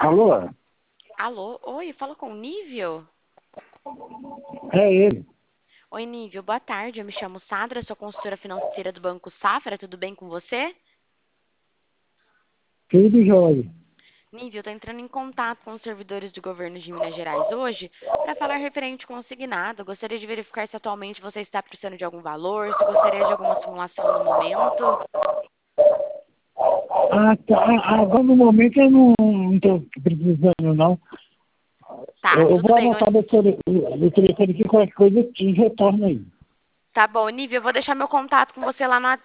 Alô? Alô? Oi, fala com o Nível? É ele. Oi, Nível, boa tarde. Eu me chamo Sandra, sou consultora financeira do Banco Safra. Tudo bem com você? Tudo jóia. Nível, estou entrando em contato com os servidores do governo de Minas Gerais hoje para falar referente consignado. Gostaria de verificar se atualmente você está precisando de algum valor, se gostaria de alguma simulação no momento. Ah, tá. Agora no momento eu não estou precisando, não. Tá, Eu tudo vou bem. anotar do telefone aqui, qualquer coisa te retorno aí. Tá bom, Nível, eu vou deixar meu contato com você lá no